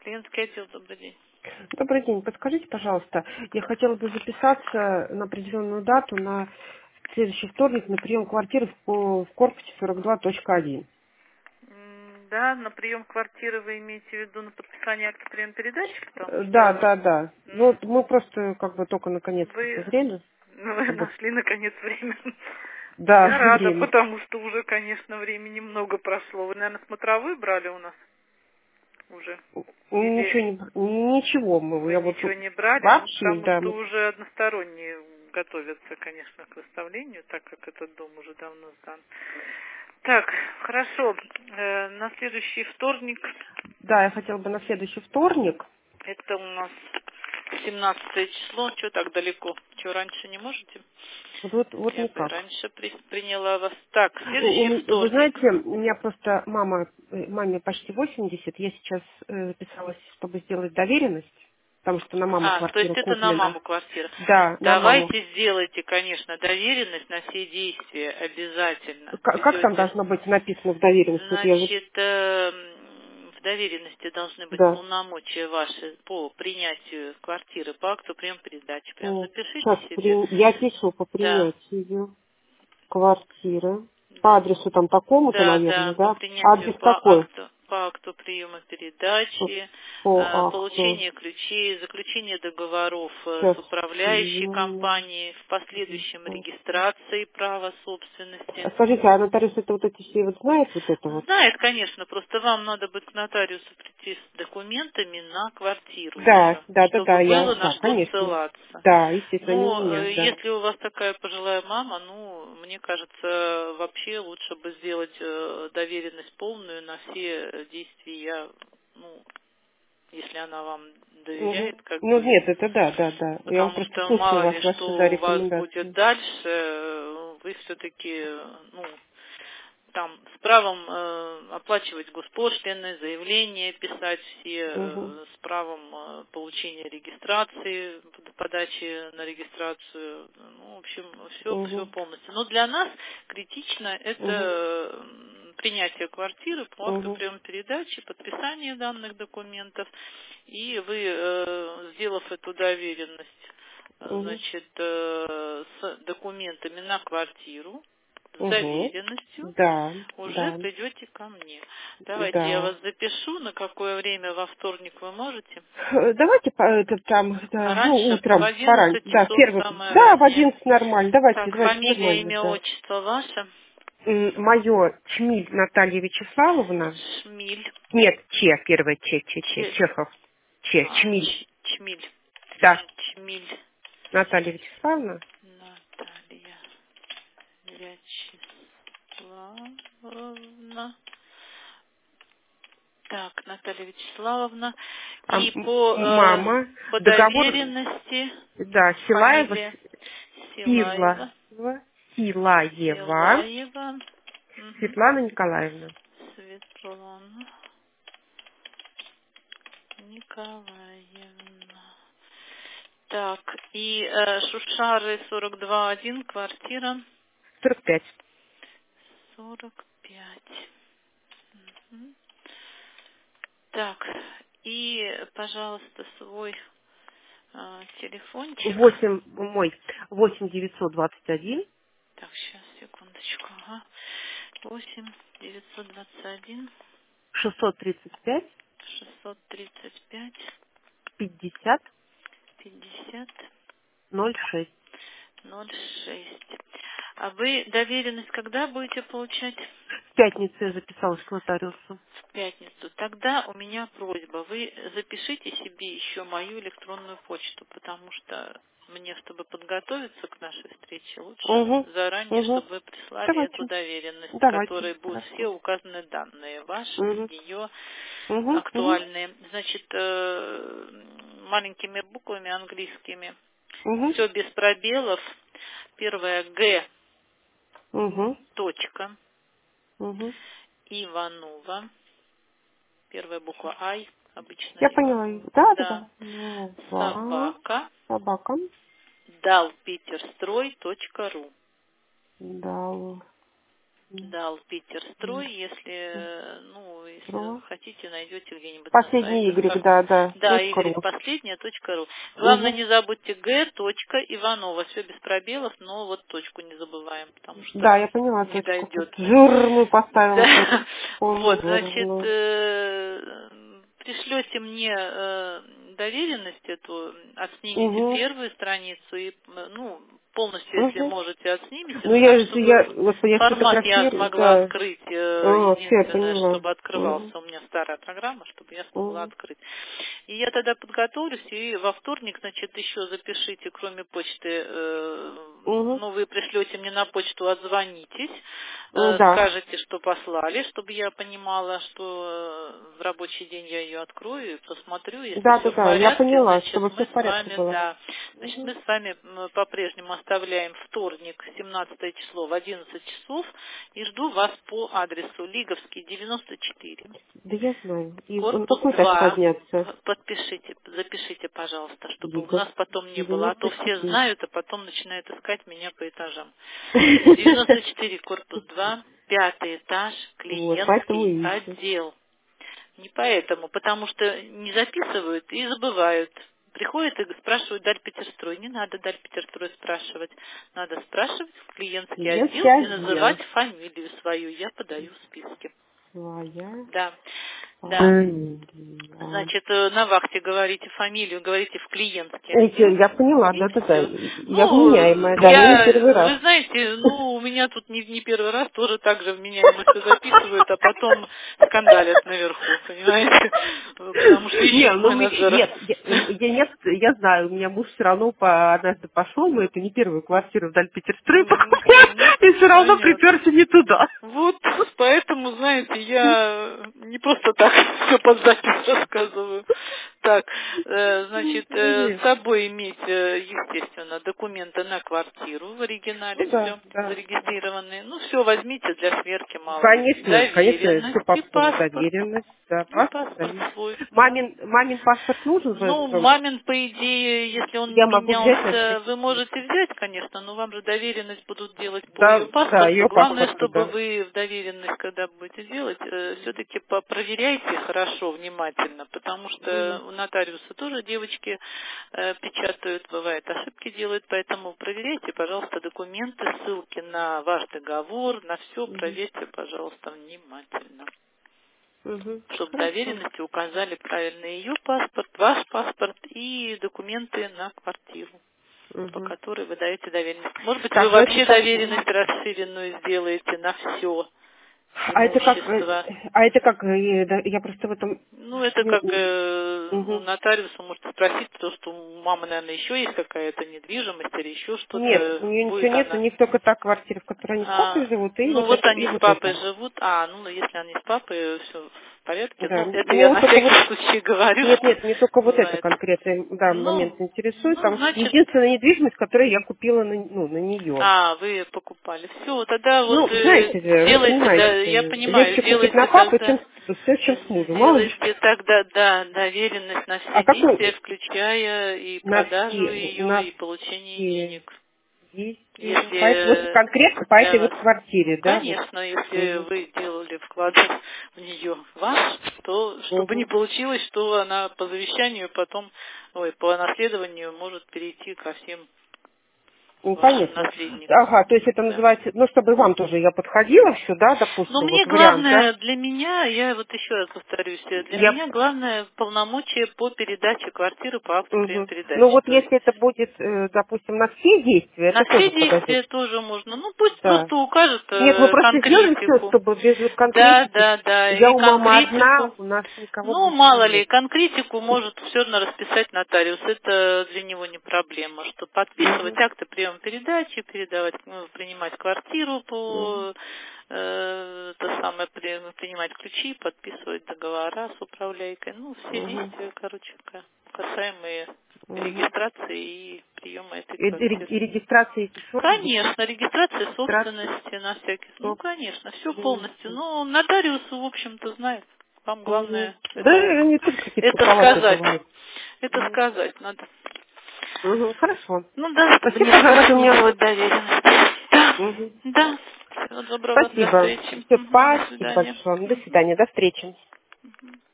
Клиентский отдел, добрый день. Добрый день. Подскажите, пожалуйста, я хотела бы записаться на определенную дату на следующий вторник на прием квартиры в корпусе 42.1. Да, на прием квартиры вы имеете в виду на подписание акта приема-передачи, потому Да, что да, да. Ну, вот мы просто как бы только наконец-то это вы, время. вы Как бы, нашли наконец время. да, Я рада, время. потому что уже, конечно, времени много прошло. Вы, наверное, смотровые брали у нас уже? Или Ничего мы, вы я вот ничего не брали? Ну, вообще, потому да. что уже односторонние готовятся, конечно, к выставлению, так как этот дом уже давно сдан. Так, хорошо. На следующий вторник, Да, я хотела бы на следующий вторник. это у нас 17 число, что так далеко? Что, раньше не можете? Вот Я бы никак. раньше приняла вас. Так, следующий Вы вторник. знаете, у меня просто маме почти 80, я сейчас записалась, чтобы сделать доверенность, потому что на маму То есть квартира это на куплена. маму квартира. Да, на маму. Давайте сделайте, конечно, доверенность на все действия обязательно. Как там Придете. должно быть написано в доверенности? Вот я вот, Значит, в доверенности должны быть да. полномочия ваши по принятию квартиры, по акту прием-передачи. Прям запишите Сейчас себе. я пишу по Да, принятию квартиры. По да. адресу там такому-то, Да, да, наверное, по да? принятию Адрес какой? по акту приема передачи, По акту получение ключей, заключение договоров с сейчас. управляющей компанией, в последующем регистрации права собственности. Скажите, а нотариус это вот эти все вот знает вот это вот? Знает, конечно, просто вам надо будет к нотариусу прийти с документами на квартиру Да, еще, да, да, чтобы да, было на да, что конечно. ссылаться. Да, естественно, они у Но меня, да. если у вас такая пожилая мама, мне кажется, вообще лучше бы сделать доверенность полную на все действия, если она вам Угу. доверяет, Ну, нет, это да, да, да. Я вот потому просто что слушаю мало вас, ли ваши, да, что у вас будет рекомендации. дальше, вы все-таки, там с правом оплачивать госпошлины, заявления писать все, Угу. с правом получения регистрации, подачи на регистрацию, в общем, все Угу. полностью. Но для нас критично это Угу. принятие квартиры по акту Угу. приема передачи, подписание данных документов, и вы, сделав эту доверенность, Угу. значит, с документами на квартиру, с Угу. доверенностью, Да, уже да, придете ко мне. Давайте я да. вас запишу, на какое время во вторник вы можете. Давайте это там, да, Раньше, в утром, 11 да, часов первый, самое да, в раннее. 11 нормально, давайте, Так, давайте, фамилия, нормально, имя, да. отчество ваше? Мое Чмиль Наталья Вячеславовна. Шмиль. Нет, первое Че- Чехов. Чмиль. Чмиль. Да, Чмиль. Наталья Вячеславовна. Наталья Вячеславовна. Так, Наталья Вячеславовна. А И мама, по договор, доверенности да, Силаева, фамилия Силаева. Силаева Силаева. Мгм. Светлана Николаевна. Светлана Николаевна. Так, и Шушары 42-1, квартира 45. 45. Мгм. Так, и, пожалуйста, свой телефончик. 8 921 Так, сейчас, секундочку. Ага. 8 921 635 635 50 50 06. 06. А вы доверенность когда будете получать? В пятницу я записалась к нотариусу. В пятницу. Тогда у меня просьба. Вы запишите себе еще мою электронную почту, потому что мне, чтобы подготовиться к нашей встрече, лучше Угу. заранее, Угу. чтобы вы прислали эту Давайте. доверенность, в Давайте. которой будут все Хорошо. указаны данные ваши, Угу. ее Угу. Угу. актуальные. Значит, маленькими буквами английскими. Угу. Все без пробелов. Первое Г. Угу. Точка. Угу. Иванова. Первая буква Ай. Обычно Я поняла. Иванова. Да, да, Да. да. Ну, Собака. собака. Далпетерстрой.ру. Дал. Дал Питерстрой, если, ну, если хотите, найдете где-нибудь на Последний сайтах. Y, да. Да, .ру. Y последняя.ру. Главное, не забудьте Г, точка, Иванова. Все без пробелов, но вот точку не забываем, потому что Да, я поняла не точку. дойдет. Жирную поставила. Да. Вот, Жирную. значит, пришлете мне доверенность эту, отснимите первую страницу и, ну, полностью, если можете, отснимите, Ну, но так, я чтобы формат я сфотографирую, смогла да. открыть, Все, я единственное, поняла. чтобы открывался у меня старая программа, чтобы я смогла открыть. И я тогда подготовлюсь, и во вторник, значит, еще запишите, кроме почты, ну, вы пришлете мне на почту, отзвонитесь, скажете, что послали, чтобы я понимала, что в рабочий день я ее открою и посмотрю, если все в порядке, я поняла, значит, чтобы все мы в с порядке вами, было. да, значит, мы с вами по-прежнему оставляем вторник, 17 число в 11 часов, и жду вас по адресу Лиговский, 94. Да я знаю. И он Корпус какой этаж 2. подняться? Подпишите, запишите, пожалуйста, чтобы у нас Лиговский, потом не было. А то все 94. знают, а потом начинают искать меня по этажам. 94, корпус 2, 5-й этаж, Вот, поэтому клиентский ищут. отдел. Не поэтому, потому что не записывают и забывают. Приходят и спрашивают Даль Питерстрой. Не надо Даль Питерстрой спрашивать. Надо спрашивать в клиентский отдел и называть фамилию свою. Я подаю списки. Своя Да. Да. фамилия. Значит, на вахте говорите фамилию, говорите в клиентский отдел. Я поняла, И да. все. Я вменяемая, Ну, да, но не первый раз. вы знаете, ну, у меня тут не первый раз тоже так же вменяемо все записывают, а потом скандалят наверху, понимаете? Потому что ищут менеджера. Нет, я знаю, у меня муж все равно однажды пошел, но это не первую квартиру вдаль Питерстрой, и все равно Понятно. приперся не туда. Вот, поэтому, знаете, я не просто так все под запись рассказываю. Так, значит, с собой иметь, естественно, документы на квартиру в оригинале, все зарегистрированные. Ну, все возьмите для сверки, мало ли. Конечно, все Доверенность и паспорт, паспорт. доверенность, да, И паспорт, паспорт доверенность. свой. Мамин паспорт нужен? Ну, мамин, по идее, если он Я могу взять на менялся, всякий вы случай. можете взять, конечно, но вам же доверенность будут делать по Да, ее паспорту. ее Главное, паспорту, чтобы да. вы в доверенность, когда будете делать, все-таки проверяйте хорошо, внимательно, потому что у нотариуса тоже девочки печатают, бывает, ошибки делают, поэтому проверяйте, пожалуйста, документы, ссылки на ваш договор, на все проверьте, пожалуйста, внимательно. Чтобы в доверенности указали правильно ее паспорт, ваш паспорт и документы на квартиру, по которой вы даете доверенность. Может быть, вы вообще доверенность расширенную сделаете на все имущество. Это как, я просто в этом... Ну, это как у нотариуса можете спросить, потому что у мамы, наверное, еще есть какая-то недвижимость или еще что-то. Нет, у нее ничего нет, у них только та квартира, в которой они с папой живут, и ну, вот они с папой живут. Ну, если они с папой, все в порядке. Да. Ну, это я на всякий случай говорю. Нет, не только вот это конкретный момент интересует. Там единственная недвижимость, которую я купила на нее. Вы покупали. Все, тогда вот знаете же, делайте, я понимаю, легче купить делайте на папу, тогда, чем с мужем. Мало ли делайте тогда, да, доверенность на все действия, включая и продажу ее, и получение денег. Вот конкретно по этой вот квартире, да? Конечно, если вы делали вклад в нее ваш, то чтобы не получилось, что она по завещанию потом, по наследованию может перейти ко всем конечно. наследникам. Ага, то есть это называется, чтобы вам тоже я подходила все, да, допустим, Но мне вариант, главное, да? для меня, я вот еще раз повторюсь, для меня главное полномочия по передаче квартиры по акту прием-передачи. Ну вот если это будет, допустим, на все действия, на это тоже все действия подойдет. тоже можно. Ну пусть просто укажет Нет, мы просто сделаем все, чтобы без конкретики. Да. Я И у мамы одна, у нас никого больше мало нет. ли, конкретику может все равно расписать нотариус. Это для него не проблема, что подписывать акты прием-передачи, принимать квартиру по принимать ключи, подписывать договора с управляйкой. Ну, все действия, касаемые регистрации и приема этой квартиры. И регистрации? Конечно, регистрация собственности на всякий случай. Ну, конечно, все полностью. Ну, нотариус, в общем-то, знает. Вам главное это сказать. Это сказать надо. Хорошо. Ну да, чтобы не образовывать доверенность. Да. Всего доброго, Спасибо. до встречи. Все, До спасибо свидания. большое. До свидания, до встречи.